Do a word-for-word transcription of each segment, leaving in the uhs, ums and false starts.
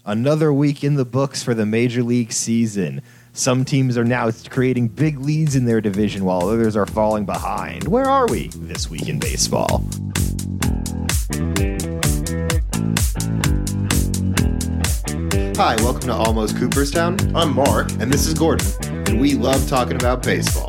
Another week in the books for the Major League season. Some teams are now creating big leads in their division while others are falling behind. Where are we this week in baseball? Hi, welcome to Almost Cooperstown. I'm Mark, and this is Gordon, and we love talking about baseball.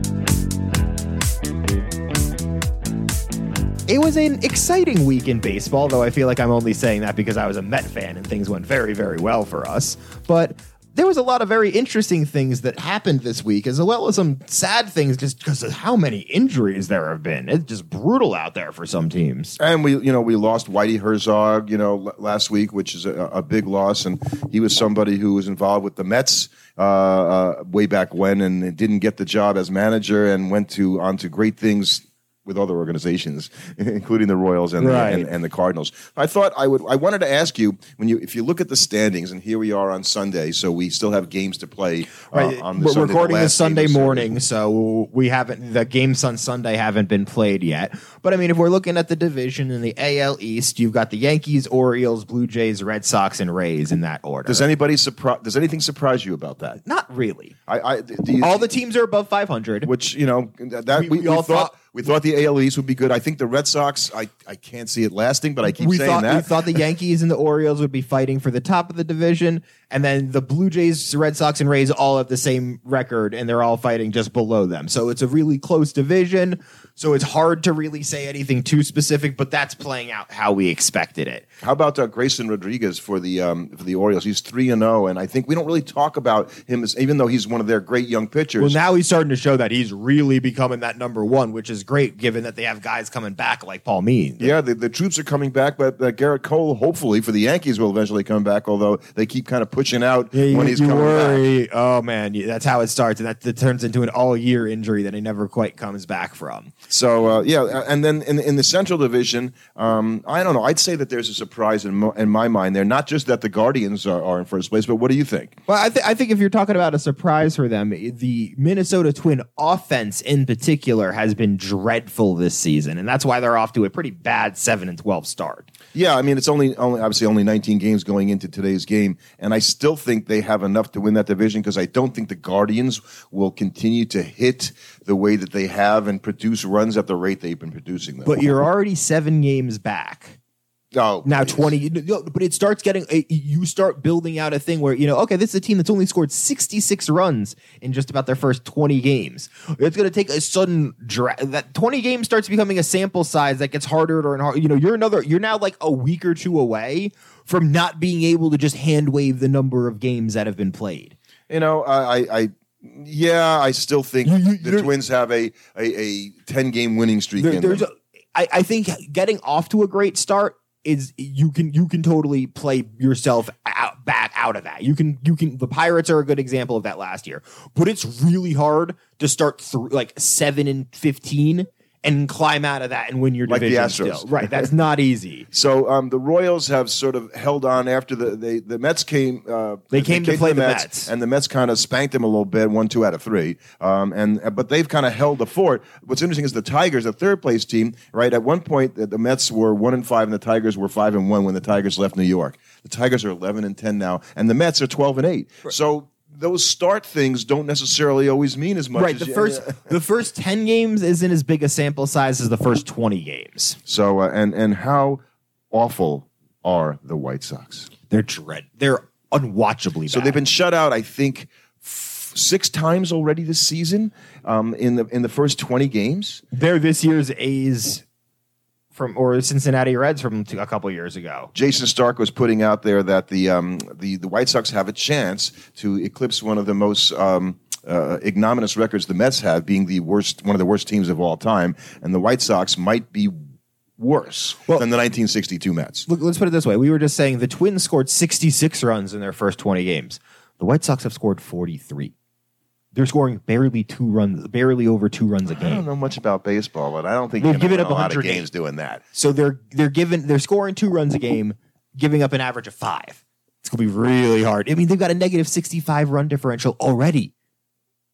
It was an exciting week in baseball, though I feel like I'm only saying that because I was a Met fan and things went very, very well for us. But there was a lot of very interesting things that happened this week, as well as some sad things just because of how many injuries there have been. It's just brutal out there for some teams. And we, you know, we lost Whitey Herzog, you know, l- last week, which is a, a big loss. And he was somebody who was involved with the Mets uh, uh, way back when, and didn't get the job as manager, and went to on to great things with other organizations, including the Royals and, right. the, and, and the Cardinals. I thought I would. I wanted to ask you, when you, if you look at the standings, and here we are on Sunday, so we still have games to play. Uh, right. on the We're Sunday, recording the this last game Sunday of the morning, so we haven't. The games on Sunday haven't been played yet. But I mean, if we're looking at the division in the A L East, you've got the Yankees, Orioles, Blue Jays, Red Sox, and Rays in that order. Does anybody surprise? Does anything surprise you about that? Not really. I, I do you, all the teams are above five hundred. Which, you know, that We- we, we we all thought, thought- we thought the A L East would be good. I think the Red Sox, I, I can't see it lasting, but I keep we saying thought that. we thought the Yankees and the Orioles would be fighting for the top of the division, and then the Blue Jays, Red Sox, and Rays all have the same record, and they're all fighting just below them. So it's a really close division. So it's hard to really say anything too specific, but that's playing out how we expected it. How about uh, Grayson Rodriguez for the um, for the Orioles? He's three and zero, and I think we don't really talk about him as, even though he's one of their great young pitchers. Well, now he's starting to show that he's really becoming that number one, which is great, given that they have guys coming back like Paul Means. Yeah, the, the troops are coming back, but uh, Garrett Cole, hopefully for the Yankees, will eventually come back. Although they keep kind of pushing out Yeah, you, when he's you coming worry. back. Oh man, you- that's how it starts, and that, that turns into an all-year injury that he never quite comes back from. So uh, yeah, and then in, in the Central Division, um, I don't know. I'd say that there's a surprise in, mo- in my mind there. Not just that the Guardians are, are in first place, but what do you think? Well, I, th- I think if you're talking about a surprise for them, the Minnesota Twin offense in particular has been dreadful this season, and that's why they're off to a pretty bad seven and twelve start. Yeah, I mean it's only only obviously only nineteen games going into today's game, and I still think they have enough to win that division because I don't think the Guardians will continue to hit the way that they have and produce runs at the rate they've been producing them. But you're already seven games back. Oh, Now please. twenty, no, but it starts getting. You start building out a thing where you know, okay, this is a team that's only scored sixty-six runs in just about their first twenty games. It's going to take a sudden dra- that twenty games starts becoming a sample size that gets harder and harder. You know, you're another. You're now like a week or two away from not being able to just hand wave the number of games that have been played. You know, I, I, I yeah, I still think You- you- the there- Twins have a a, a ten game winning streak There- in there's them. a, I, I think getting off to a great start is you can you can totally play yourself out, back out of that. You can you can the Pirates are a good example of that last year. But it's really hard to start through like seven and fifteen and climb out of that and win your Like the division Astros. still. Right, that's not easy. So um, the Royals have sort of held on after the they, the Mets came. Uh, They came to play the Mets. and the Mets kind of spanked them a little bit, one two out of three. Um, and but they've kind of held the fort. What's interesting is the Tigers, the third place team, right? At one point, the, the Mets were one and five, and the Tigers were five and one when the Tigers left New York. The Tigers are eleven and ten now, and the Mets are twelve and eight. So those start things don't necessarily always mean as much. Right, as the you- first the first ten games isn't as big a sample size as the first twenty games. So uh, and and how awful are the White Sox? They're dread. They're unwatchably bad. So they've been shut out, I think, f- six times already this season um, in the in the first twenty games. They're this year's A's from or Cincinnati Reds from a couple years ago. Jason Stark was putting out there that the um, the the White Sox have a chance to eclipse one of the most um, uh, ignominious records the Mets have, being the worst, one of the worst teams of all time, and the White Sox might be worse Well- than the nineteen sixty-two Mets. Look, let's put it this way: we were just saying the Twins scored sixty-six runs in their first twenty games. The White Sox have scored forty-three. They're scoring barely two runs, barely over two runs a I don't game. know much about baseball, but I don't think They've you're going given to up win a lot of one hundred games doing that. So they're they're giving they're scoring two runs a game, giving up an average of five. It's gonna be really hard. I mean, they've got a negative sixty-five run differential already.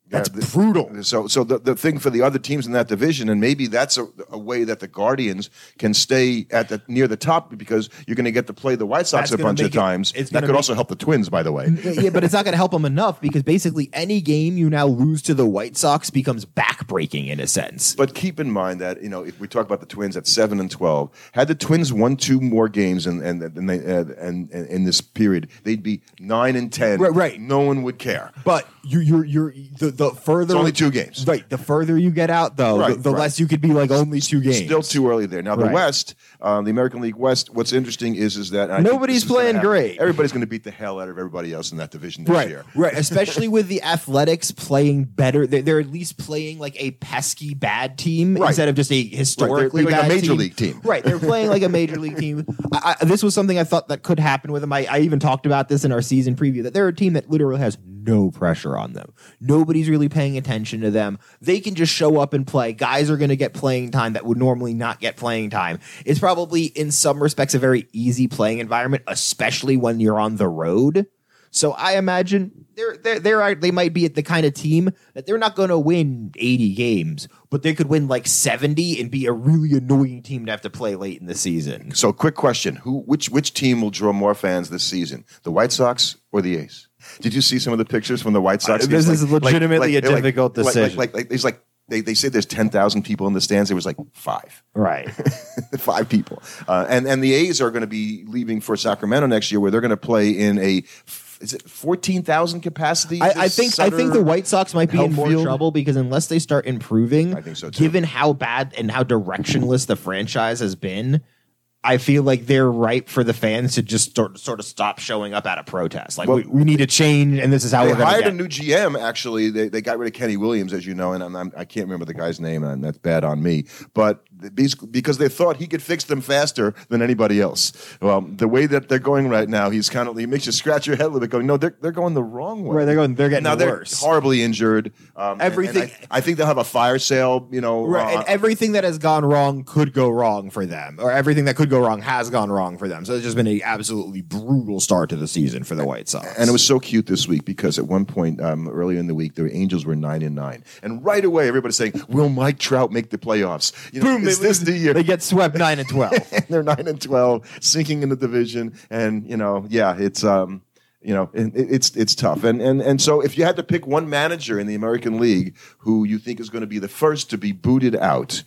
That's Yeah, the- brutal. So, so the, the thing for the other teams in that division, and maybe that's a, a way that the Guardians can stay at the near the top because you're going to get to play the White Sox That's a gonna bunch of make it- times. it's That gonna could make- also help the Twins, by the way. Yeah, but it's not going to help them enough because basically any game you now lose to the White Sox becomes backbreaking in a sense. But keep in mind that you know if we talk about the Twins at seven and twelve, had the Twins won two more games and and and, they, uh, and, and in this period, they'd be nine and ten. Right, right. No one would care. But you, you're you're the, the further It's only two games. right? The further you get out, though, Right, the, the right. less you could be like only two games. Still too early there. Now the Right. West, um, the American League West. What's interesting is is that I think Nobody's this is gonna playing happen. great. Everybody's going to beat the hell out of everybody else in that division this Right, year. right. Especially with the Athletics playing better, they're, they're at least playing like a pesky bad team Right. instead of just a historically Right, they're like a bad major team. league team. Right, they're playing like a major league team. I, I, this was something I thought that could happen with them. I, I even talked about this in our season preview that they're a team that literally has no pressure on them. Nobody's really paying attention to them. They can just show up and play. Guys are going to get playing time that would normally not get playing time. It's probably in some respects a very easy playing environment, especially when you're on the road. So I imagine they're they're, they're they might be at the kind of team that they're not going to win eighty games, but they could win like seventy and be a really annoying team to have to play late in the season. So, quick question: Who, which, which team will draw more fans this season, the White Sox or the A's? Did you see some of the pictures from the White Sox? Uh, this games? is legitimately a like- difficult like- like- decision. Like, like, like, there's like they, they say there's ten thousand people in the stands. There was like five. Right. Five people, uh, and and the A's are going to be leaving for Sacramento next year, where they're going to play in a is it fourteen thousand capacity? I, I think I think the White Sox might be in more Field? trouble because unless they start improving, I think so, too. given how bad and how directionless the franchise has been, I feel like they're ripe for the fans to just sort, sort of stop showing up at a protest. Like Well, we, we need to change, and this is how They we're going to hired get. a new G M. Actually, they, they got rid of Kenny Williams, as you know, and I'm, I'm, I can't remember the guy's name, and that's bad on me. But because they thought he could fix them faster than anybody else. Well, the way that they're going right now, he's kind of he makes you scratch your head a little bit, going, no, they're they're going the wrong way. Right, they're going- they're getting now they're worse. horribly injured. Um, and- Everything- and I, I think they'll have a fire sale. You know, Right, uh, and everything that has gone wrong could go wrong for them, or everything that could go wrong has gone wrong for them. So it's just been an absolutely brutal start to the season for the White Sox. And it was so cute this week because at one point um, earlier in the week, the Angels were nine and nine, and right away everybody's saying, "Will Mike Trout make the playoffs?" You know, boom, is they, this the year? they get swept nine and twelve. And they're nine and twelve, sinking in the division, and you know, yeah, it's um, you know, it, it's it's tough, and and and so if you had to pick one manager in the American League who you think is going to be the first to be booted out,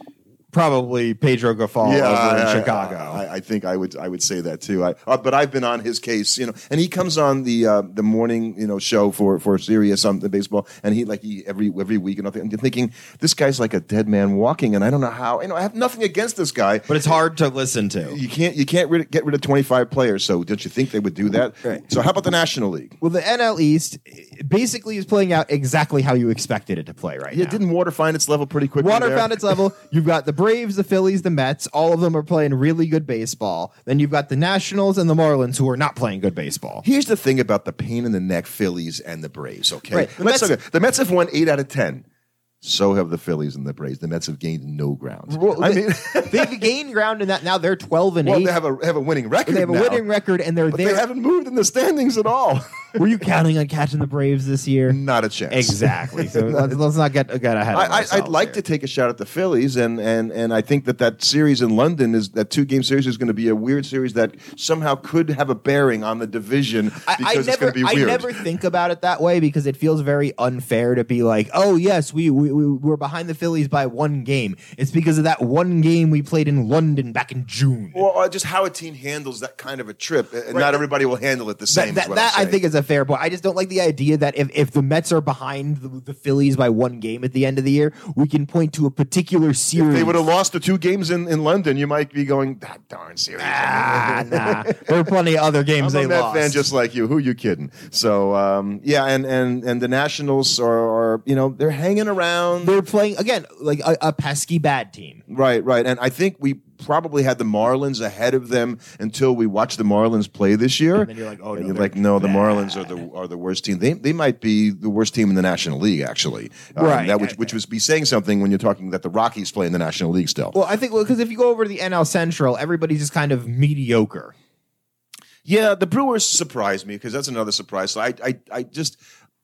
Probably Pedro Grifol over in I- Chicago. I, I think I would I would say that too. I, uh, but I've been on his case, you know, and he comes on the uh, the morning you know show for for Sirius on the baseball, and he like he every every week and nothing. And you're thinking this guy's like a dead man walking, and I don't know how. You know, I have nothing against this guy, but it's hard to listen to. you can't you can't rid, get rid of twenty-five players. So don't you think they would do that? Right. So how about the National League? Well, the N L East basically is playing out exactly how you expected it to play right Yeah, now. didn't water find its level pretty quickly? Water there? found its level. You've got the Braves, the Phillies, the Mets. All of them are playing really good baseball. Then you've got the Nationals and the Marlins who are not playing good baseball. Here's the thing about the pain in the neck Phillies and the Braves. Okay, Right. The, Mets, Mets- are good. The Mets have won eight out of ten. So have the Phillies and the Braves. The Mets have gained no ground. Well, I they- mean, they've gained ground in that. Now they're twelve and well, eight. they have a have a winning record. They have a now, winning record, and they're but there. they haven't moved in the standings at all. Were you counting on catching the Braves this year? Not a chance. Exactly. So let's, let's not get, get ahead of I, I, ourselves I'd like here. to take a shot at the Phillies, and, and, and I think that that series in London is that two game series is going to be a weird series that somehow could have a bearing on the division because I, I it's never, going to be I weird. never think about it that way because it feels very unfair to be like, oh yes, we we we we're behind the Phillies by one game. It's because of that one game we played in London back in June. Well, uh, just how a team handles that kind of a trip, and Right. not everybody will handle it the same. That, is that, what that I'm I saying. think is a fair point. I just don't like the idea that if, if the Mets are behind the, the Phillies by one game at the end of the year, we can point to a particular series. If they would have lost the two games in, in London, you might be going, that darn series. Ah, nah. There are plenty of other games I'm they a Met lost. fan just like you. Who you kidding? So um, yeah, and, and and the Nationals are, are you know they're hanging around. They're playing again like a, a pesky bad team. Right, right. And I think we probably had the Marlins ahead of them until we watched the Marlins play this year. And then you're like, oh, and no, you're they're like, no, the bad. Marlins are the are the worst team. They they might be the worst team in the National League, actually. Um, Right. That which which was be saying something when you're talking that the Rockies play in the National League still. Well, I think because if you go over to the N L Central, everybody's just kind of mediocre. Yeah, the Brewers surprised me because that's another surprise. So I, I, I just,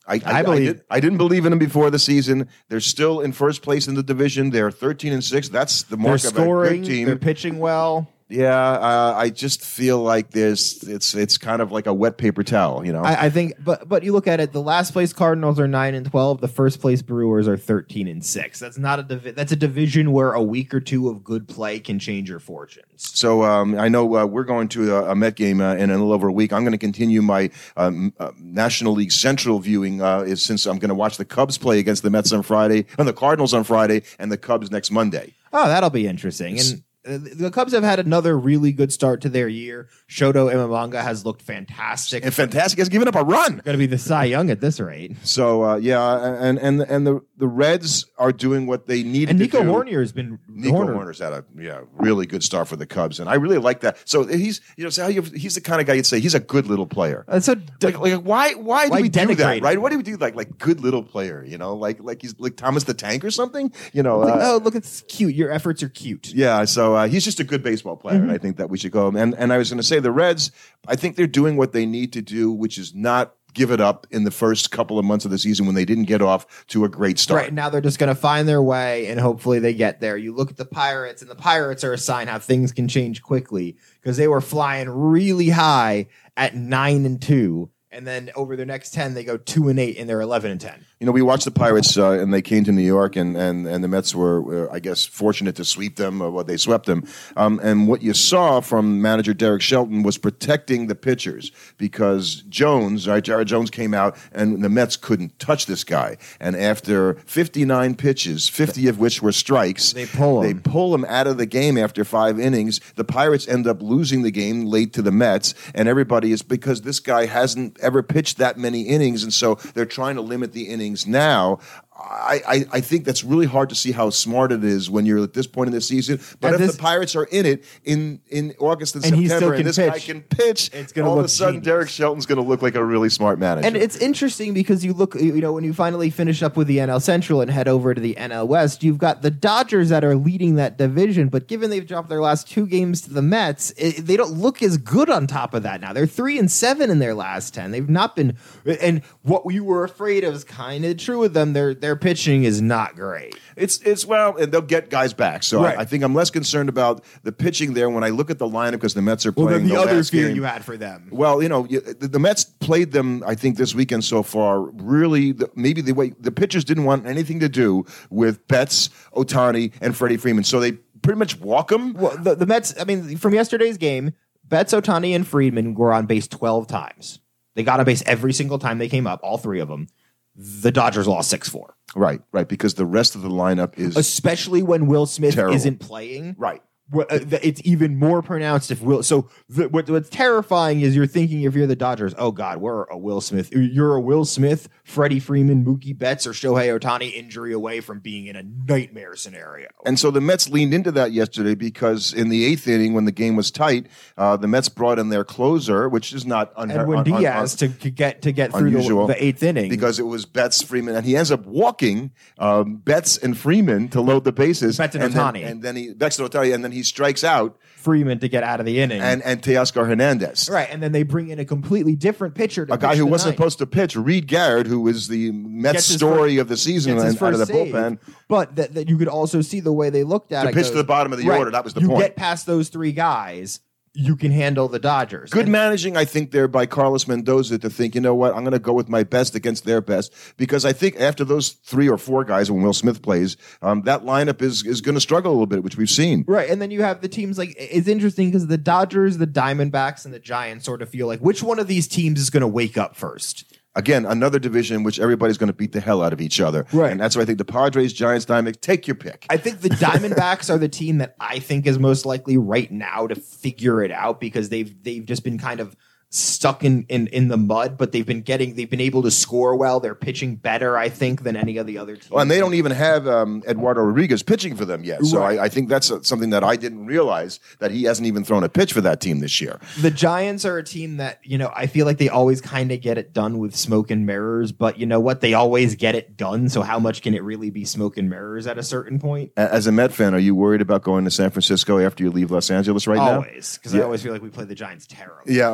I, I, I I, believe- did, I didn't believe in them before the season. They're still in first place in the division. They're thirteen and six. That's the They're mark of a scoring. good team. They're pitching well. Yeah, uh, I just feel like there's it's it's kind of like a wet paper towel, you know. I, I think, but but you look at it. The last place Cardinals are nine and twelve. The first place Brewers are thirteen and six. That's not a divi- that's a division where a week or two of good play can change your fortunes. So um, I know uh, we're going to a, a Met game uh, in a little over a week. I'm going to continue my um, uh, National League Central viewing uh, is since I'm going to watch the Cubs play against the Mets on Friday, and the Cardinals on Friday, and the Cubs next Monday. Oh, that'll be interesting. And uh, the Cubs have had another really good start to their year. Shoto Imamanga has looked fantastic. And fantastic has given up a run. Going to be the Cy Young at this rate. So uh, yeah, and and and the the Reds are doing what they need. And to Nico do. Horner has been Nico Horner. Horner's had a yeah really good start for the Cubs, and I really like that. So he's you know so how you, he's the kind of guy you'd say he's a good little player. Uh, so Like, like why why do Why we do denigrate that him? right? Why do we do like like good little player? You know, like like he's like Thomas the Tank or something. You know, like, uh, oh, look, it's cute. Your efforts are cute. yeah. So uh, he's just a good baseball player, and I think that we should go. And and I was going to say the Reds. I think they're doing what they need to do, which is not give it up in the first couple of months of the season when they didn't get off to a great start. Right now, they're just going to find their way, and hopefully they get there. You look at the Pirates, and the Pirates are a sign how things can change quickly because they were flying really high at nine and two, and then over their next ten, they go two and eight, and they're eleven and ten. You know, we watched the Pirates, uh, and they came to New York, and, and, and the Mets were, were, I guess, fortunate to sweep them, or what they swept them. Um, and what you saw from manager Derek Shelton was protecting the pitchers because Jones, right, Jared Jones came out, and the Mets couldn't touch this guy. And after fifty-nine pitches, fifty of which were strikes, They pull him. They pull him out of the game after five innings. The Pirates end up losing the game late to the Mets, and everybody is because this guy hasn't ever pitched that many innings, and so they're trying to limit the innings now. I, I, I think that's really hard to see how smart it is when you're at this point in the season. But And if this- the Pirates are in it in, in August and, And he September, still and can this guy pitch, can pitch, it's gonna all of a look sudden genius. Derek Shelton's going to look like a really smart manager. And it's interesting because you look, you know, when you finally finish up with the N L Central and head over to the N L West, you've got the Dodgers that are leading that division. But given they've dropped their last two games to the Mets, it, they don't look as good on top of that now. They're three and seven in their last ten. They've not been, and what we were afraid of is kind of true with them. Their their pitching is not great. It's it's well, and they'll get guys back. So Right. I, I think I'm less concerned about the pitching there when I look at the lineup because the Mets are Well, playing then the, other last fear game. you had for them. Well, you know, you, the, the Mets played them. I think this weekend so far. Really, the, maybe the way the pitchers didn't want anything to do with Betts, Ohtani, and Freddie Freeman, so they pretty much walk them. Well, the, the Mets, I mean, from yesterday's game, Betts, Ohtani, and Friedman were on base twelve times. They got on base every single time they came up, all three of them. The Dodgers lost six four. Right, right, because the rest of the lineup is Especially when Will Smith Terrible. isn't playing. right. Wh- uh, th- It's even more pronounced if Will. So the, what, what's terrifying is you're thinking if you're the Dodgers, oh God, we're a Will Smith. You're a Will Smith, Freddie Freeman, Mookie Betts, or Shohei Ohtani injury away from being in a nightmare scenario. And so the Mets leaned into that yesterday because in the eighth inning, when the game was tight, uh, the Mets brought in their closer, which is not unheard Edwin un- un- Diaz to, to get to get through the, unusual the eighth inning because it was Betts, Freeman, and he ends up walking um, Betts and Freeman to load the bases. Betts and then, Ohtani. and then he Betts and Ohtani, and then he strikes out Freeman to get out of the inning. and and Teoscar Hernandez. Right, and then they bring in a completely different pitcher. To A guy pitch who the wasn't ninth. supposed to pitch, Reed Garrett, who was the Mets Gets his story first- of the season Gets his and out of the first save. bullpen. But that, that you could also see the way they looked at To it. pitch goes, to the bottom of the right, order, that was the you point. get past those three guys, you can handle the Dodgers. Good And- managing, I think, there by Carlos Mendoza to think, you know what, I'm going to go with my best against their best because I think after those three or four guys when Will Smith plays, um, that lineup is is going to struggle a little bit, which we've seen. Right, and then you have the teams like it's interesting because the Dodgers, the Diamondbacks, and the Giants sort of feel like which one of these teams is going to wake up first. Again, another division in which everybody's going to beat the hell out of each other. Right. And that's why I think the Padres, Giants, Diamondbacks, take your pick. I think the Diamondbacks are the team that I think is most likely right now to figure it out because they've they've just been kind of stuck in, in, in the mud, but they've been getting they've been able to score well. They're pitching better, I think, than any of the other teams. Well, and they don't even have um, Eduardo Rodriguez pitching for them yet. So Right. I, I think that's uh, something that I didn't realize, that he hasn't even thrown a pitch for that team this year. The Giants are a team that, you know, I feel like they always kind of get it done with smoke and mirrors, but you know what? They always get it done. So how much can it really be smoke and mirrors at a certain point? A- As a Met fan, are you worried about going to San Francisco after you leave Los Angeles right now? Always. Because Yeah. I always feel like we play the Giants terribly. Yeah, or they play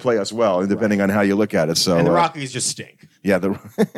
play us well, depending right. on how you look at it. So and the uh, Rockies just stink. Yeah, the,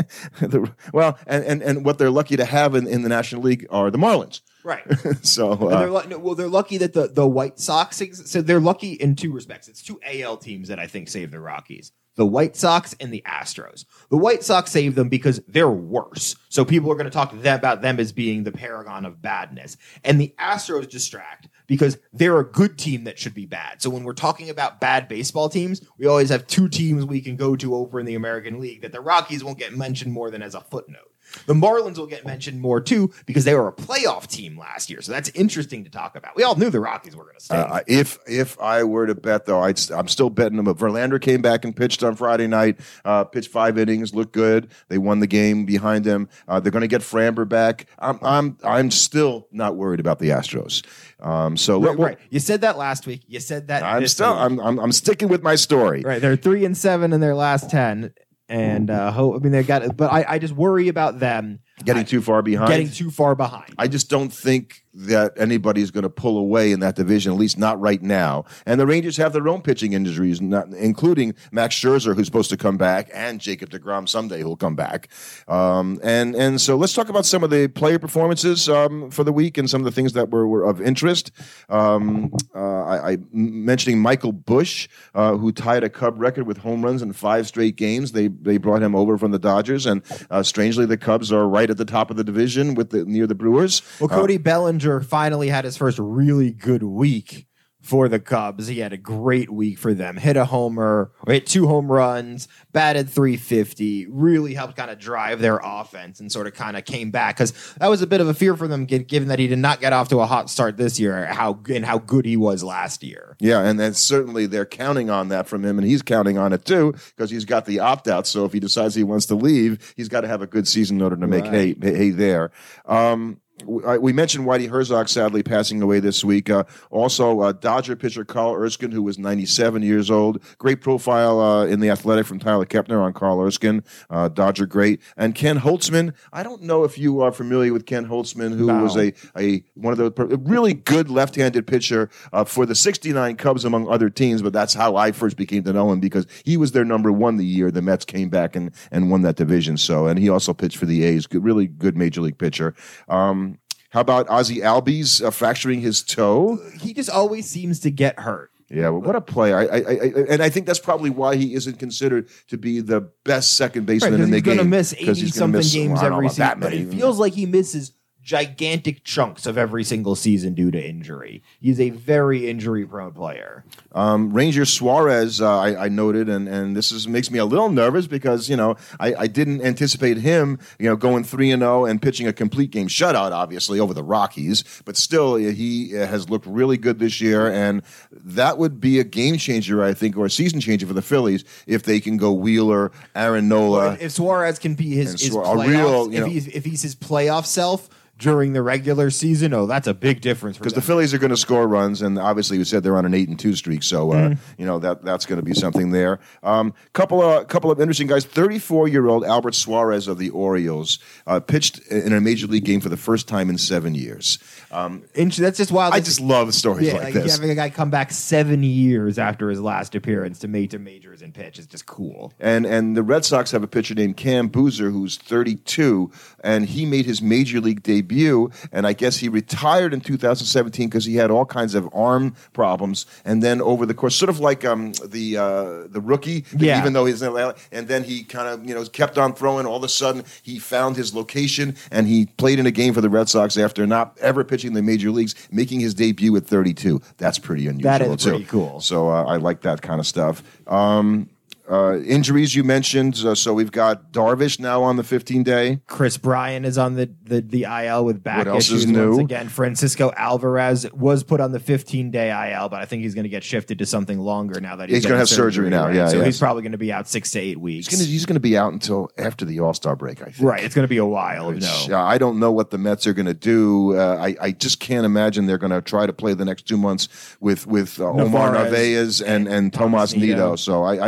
the well, and, and, and what they're lucky to have in, in the National League are the Marlins. Right. so uh, they're, no, well, they're lucky that the, the White Sox. So they're lucky in two respects. It's two A L teams that I think saved the Rockies: the White Sox and the Astros. The White Sox saved them because they're worse. So people are going to talk to them about them as being the paragon of badness, and the Astros distract because they're a good team that should be bad. So when we're talking about bad baseball teams, we always have two teams we can go to over in the American League that the Rockies won't get mentioned more than as a footnote. The Marlins will get mentioned more, too, because they were a playoff team last year. So that's interesting to talk about. We all knew the Rockies were going to stay. Uh, if if I were to bet, though, I'd, I'm still betting them. But Verlander came back and pitched on Friday night, uh, pitched five innings, looked good. They won the game behind him. Uh, they're going to get Framber back. I'm I'm I'm still not worried about the Astros. Um, so right, right. You said that last week. You said that. I'm this still week. I'm, I'm I'm sticking with my story. Right. They're three and seven in their last ten. And uh, hope, I mean, they got it, but I, I just worry about them getting I, too far behind. Getting too far behind. I just don't think that anybody's going to pull away in that division, at least not right now. And the Rangers have their own pitching injuries, not, including Max Scherzer, who's supposed to come back, and Jacob deGrom someday who'll come back. Um, and and so let's talk about some of the player performances um, for the week and some of the things that were, were of interest. Um, uh, I, I mentioning Michael Busch, uh, who tied a Cub record with home runs in five straight games. They they brought him over from the Dodgers, and uh, strangely, the Cubs are right at the top of the division with the, near the Brewers. Well, Cody uh, Bellinger finally had his first really good week for the Cubs. He had a great week for them. Hit a homer, or hit two home runs, batted three fifty, really helped kind of drive their offense and sort of kind of came back because that was a bit of a fear for them given that he did not get off to a hot start this year how and how good he was last year. Yeah, and then certainly they're counting on that from him, and he's counting on it too because he's got the opt-out. So if he decides he wants to leave, he's got to have a good season in order to make right. hay, hay there. Um, We mentioned Whitey Herzog sadly passing away this week. Uh, also, uh, Dodger pitcher Carl Erskine, who was ninety-seven years old. Great profile uh, in The Athletic from Tyler Kepner on Carl Erskine, uh, Dodger great. And Ken Holtzman. I don't know if you are familiar with Ken Holtzman, who no. was a, a one of the a really good left-handed pitcher uh, for the sixty-nine Cubs, among other teams. But that's how I first became to know him because he was their number one the year the Mets came back and, and won that division. So, and he also pitched for the A's. Good, really good major league pitcher. Um, How about Ozzie Albies uh, fracturing his toe? He just always seems to get hurt. Yeah, well, what a player. I, I, I, and I think that's probably why he isn't considered to be the best second baseman right, in the he's game. Gonna miss eighty-something games well, every season. But many. it feels like he misses gigantic chunks of every single season due to injury. He's a very injury-prone player. Um, Ranger Suarez, uh, I, I noted, and, and this is makes me a little nervous because, you know, I, I didn't anticipate him, you know, going three and oh and pitching a complete game shutout, obviously, over the Rockies. But still, he has looked really good this year, and that would be a game changer, I think, or a season changer for the Phillies if they can go Wheeler, Aaron Nola. Well, if Suarez can be his, his Suarez, playoff, real, you if, know, he's, if he's his playoff self during the regular season, oh, that's a big difference because the Phillies are going to score runs, and obviously we said they're on an eight and two streak, so uh, mm. you know that that's going to be something there. Um, couple of couple of interesting guys. thirty-four year old Albert Suarez of the Orioles uh, pitched in a major league game for the first time in seven years. Um, that's just wild. I just love stories yeah, like, like this. Having a guy come back seven years after his last appearance to make to majors and pitch is just cool. And and the Red Sox have a pitcher named Cam Boozer who's thirty-two, and he made his major league debut. And I guess he retired in two thousand seventeen because he had all kinds of arm problems. And then over the course, sort of like um, the uh, the rookie, yeah. even though he's in Atlanta, and then he kind of you know kept on throwing. All of a sudden, he found his location, and he played in a game for the Red Sox after not ever pitching in the major leagues, making his debut at thirty-two. That's pretty unusual. That is too. pretty cool. So uh, I like that kind of stuff. Um, Uh, injuries you mentioned. Uh, so we've got Darvish now on the fifteen day. Chris Bryant is on the, the, the I L with back what else issues is new? once again. Francisco Alvarez was put on the fifteen day I L, but I think he's going to get shifted to something longer now that he's, he's going to have surgery, surgery now. Right? Yeah, so yeah. he's probably going to be out six to eight weeks. He's going to be out until after the All Star break. I think. Right, it's going to be a while. Which, no, uh, I don't know what the Mets are going to do. Uh, I, I just can't imagine they're going to try to play the next two months with with uh, Omar Narvaez and and Tomas Nido. So I, I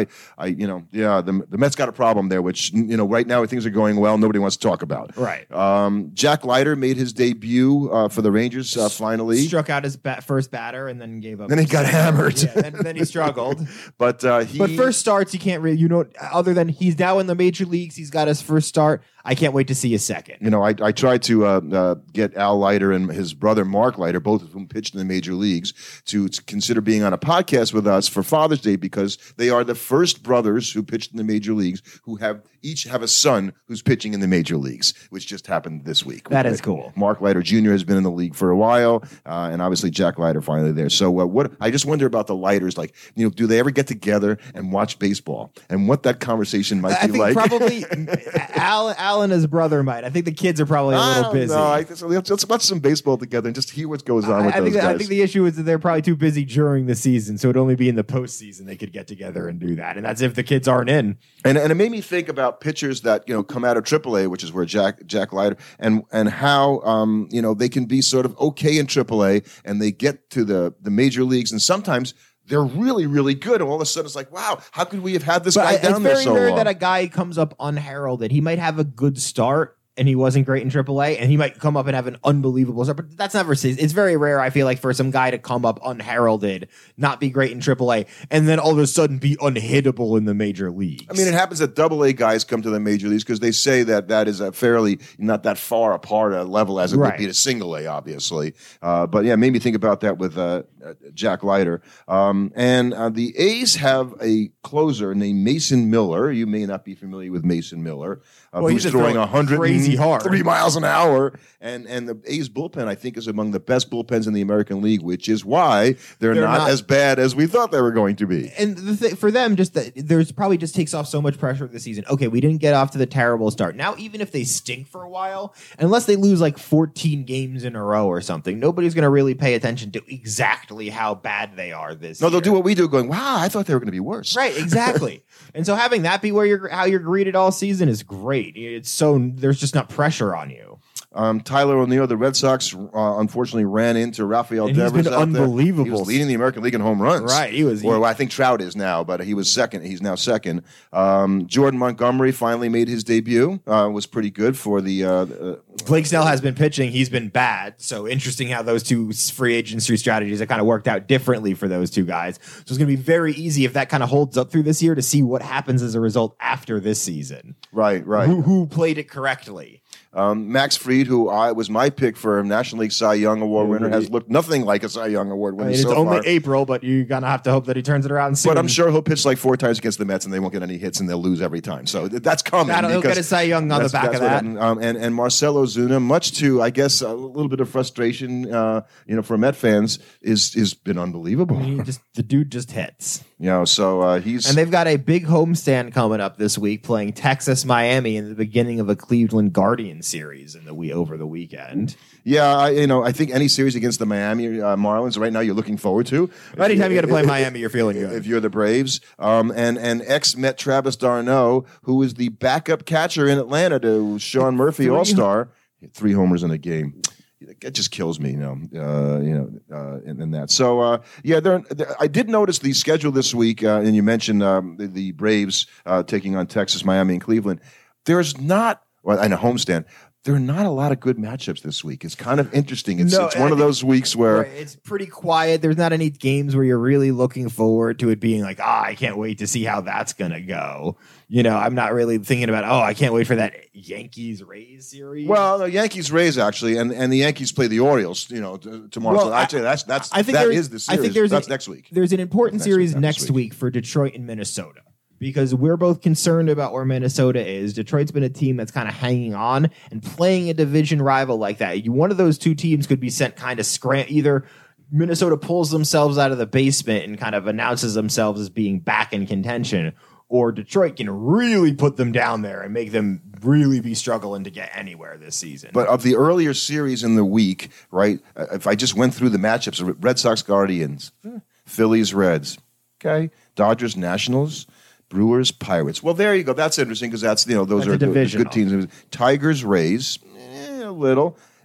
I, you know, yeah, the the Mets got a problem there, which you know, right now things are going well. Nobody wants to talk about. Right. Um, Jack Leiter made his debut uh, for the Rangers uh, finally. Struck out his bat- first batter and then gave up. Then he got hammered. Yeah, then, then he struggled. but uh, he. But first starts, you can't really, you know, other than he's now in the major leagues, he's got his first start. I can't wait to see his second. You know, I, I tried to uh, uh, get Al Leiter and his brother Mark Leiter, both of whom pitched in the major leagues, to, to consider being on a podcast with us for Father's Day because they are the first brothers who pitched in the major leagues who have each have a son who's pitching in the major leagues, which just happened this week. That is cool. Mark Leiter Junior has been in the league for a while, uh, and obviously Jack Leiter finally there. So uh, what I just wonder about the Leiters, like, you know, do they ever get together and watch baseball, and what that conversation might I be think like? probably Al, Al and his brother might. I think the kids are probably a I little don't busy. know. I, so let's, let's watch some baseball together and just hear what goes on I, with I those think that, guys. I think the issue is that they're probably too busy during the season, so it'd only be in the postseason they could get together and do that, and that's if the kids aren't in. And and it made me think about pitchers that you know come out of triple A, which is where Jack Jack Leiter, and and how um you know they can be sort of okay in triple A, and they get to the the major leagues, and sometimes they're really really good, and all of a sudden it's like, wow, how could we have had this But guy it's down there very so rare long? that a guy comes up unheralded. He might have a good start. And he wasn't great in triple A, and he might come up and have an unbelievable start. But that's never it's very rare, I feel like, for some guy to come up unheralded, not be great in triple A, and then all of a sudden be unhittable in the major leagues. I mean, it happens that double A guys come to the major leagues because they say that that is a fairly not that far apart a level as it Right. would be to single A, obviously. Uh, but yeah, made me think about that with uh, uh, Jack Leiter. Um, and uh, the A's have a closer named Mason Miller. You may not be familiar with Mason Miller, uh, Well, he's who's just throwing throwing one hundred crazy hard. three miles an hour. And and the A's bullpen, I think, is among the best bullpens in the American League, which is why they're, They're not, not- as bad as we thought they were going to be. And the th- for them, just that there's probably just takes off so much pressure this season. Okay, we didn't get off to the terrible start. Now, even if they stink for a while, unless they lose like fourteen games in a row or something, nobody's going to really pay attention to exactly how bad they are this No, year. they'll do what we do, going, wow, I thought they were going to be worse. Right, exactly. And so having that be where you're how you're greeted all season is great. It's so there's just not pressure on you. Um, Tyler O'Neill, the Red Sox, uh, unfortunately ran into Rafael And he's Devers. been out there. unbelievable. He was leading the American League in home runs. Right, he was- Or well, I think Trout is now, but he was second. He's now second. Um, Jordan Montgomery finally made his debut. Uh, was pretty good for the. Uh, uh, Blake Snell has been pitching. He's been bad. So interesting how those two free agency strategies have kind of worked out differently for those two guys. So it's going to be very easy if that kind of holds up through this year to see what happens as a result after this season. right, right. Who, who played it correctly? Um, Max Fried, who I was my pick for National League Cy Young Award winner, has Right. looked nothing like a Cy Young Award I winner mean, it's so only far. April, but you're going to have to hope that he turns it around soon. But I'm sure he'll pitch like four times against the Mets, and they won't get any hits, and they'll lose every time. So th- that's coming. That'll- he'll because get a Cy Young on the that's- back that's of what that. happened. Um, and and Marcelo Zuna, much to I guess a little bit of frustration, uh, you know, for Met fans, is is been unbelievable. He just the dude just hits. You know, so uh, he's And they've got a big homestand coming up this week, playing Texas Miami in the beginning of a Cleveland Guardians series in the we over the weekend. yeah, I, you know, I think any series against the Miami uh, Marlins right now you're looking forward to. Anytime you got to play If- Miami, you're feeling good. If you're the Braves, um, and and ex Met Travis d'Arnaud, who is the backup catcher in Atlanta to Sean Murphy All Star, three homers in a game. It just kills me, you know, uh, you know, uh, and, and that. So, uh, yeah, they're, they're, I did notice the schedule this week, uh, and you mentioned um, the, the Braves uh, taking on Texas, Miami, and Cleveland. There's not, well, and a homestand. There are not a lot of good matchups this week. It's kind of interesting. It's, No, it's I one of think- those weeks where Right, it's pretty quiet. There's not any games where you're really looking forward to it being like, ah, I can't wait to see how that's going to go. You know, I'm not really thinking about, oh, I can't wait for that Yankees Rays series. Well, the Yankees Rays actually, and, and the Yankees play the Orioles, you know, t- tomorrow. Well, so I'd say that's that's I think that there- is the I series. think there's that's a- next week. There's an important Next week, series not next this week. week. for Detroit and Minnesota because we're both concerned about where Minnesota is. Detroit's been a team that's kind of hanging on and playing a division rival like that. You, one of those two teams could be sent kind of scram. Either Minnesota pulls themselves out of the basement and kind of announces themselves as being back in contention, or Detroit can really put them down there and make them really be struggling to get anywhere this season. But of the earlier series in the week, right? uh, If I just went through the matchups, Red Sox Guardians, eh, Phillies Reds, okay, Dodgers Nationals, Brewers Pirates. Well, there you go. That's interesting because that's you know those That's are a the, the divisional. good teams. Tigers Rays, eh, a little.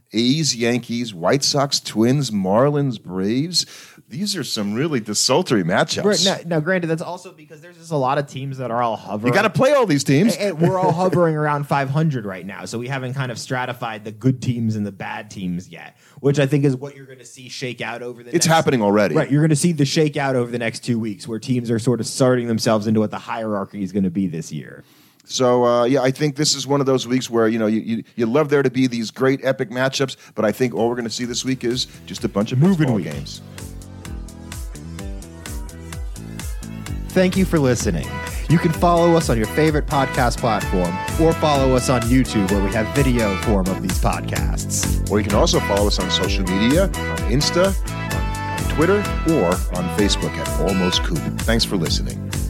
A's, Yankees, White Sox, Twins, Marlins, Braves. These are some really desultory matchups. Right, now, now, granted, that's also because there's just a lot of teams that are all hovering. You got to play all these teams. And, and we're all hovering around five hundred right now, so we haven't kind of stratified the good teams and the bad teams yet, which I think is what you're going to see shake out over the It's next, happening already. Right, you're going to see the shake out over the next two weeks where teams are sort of sorting themselves into what the hierarchy is going to be this year. So, uh, yeah, I think this is one of those weeks where, you know, you, you, you love there to be these great epic matchups, but I think all we're going to see this week is just a bunch of moving games. Thank you for listening. You can follow us on your favorite podcast platform or follow us on YouTube where we have video form of these podcasts. Or you can also follow us on social media, on Insta, on, on Twitter, or on Facebook at Almost Coop. Thanks for listening.